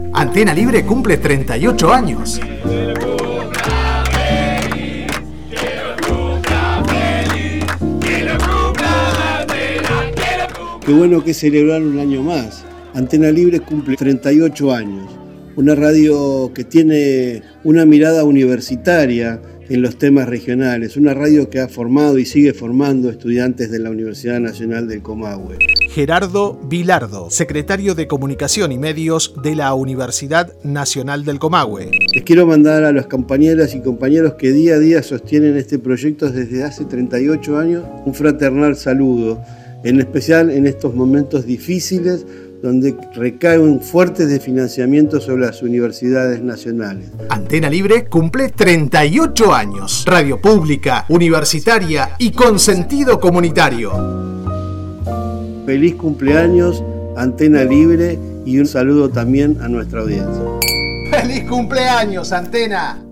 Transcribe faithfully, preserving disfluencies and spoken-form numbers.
Antena Libre cumple treinta y ocho años. Qué bueno que celebrar un año más. Antena Libre cumple treinta y ocho años. Una radio que tiene una mirada universitaria en los temas regionales. Una radio que ha formado y sigue formando estudiantes de la Universidad Nacional del Comahue. Gerardo Vilardo, secretario de Comunicación y Medios de la Universidad Nacional del Comahue. Les quiero mandar a las compañeras y compañeros que día a día sostienen este proyecto desde hace treinta y ocho años un fraternal saludo, en especial en estos momentos difíciles donde recae un fuerte desfinanciamiento sobre las universidades nacionales. Antena Libre cumple treinta y ocho años. Radio pública, universitaria y con sentido comunitario. Feliz cumpleaños, Antena Libre, y un saludo también a nuestra audiencia. ¡Feliz cumpleaños, Antena!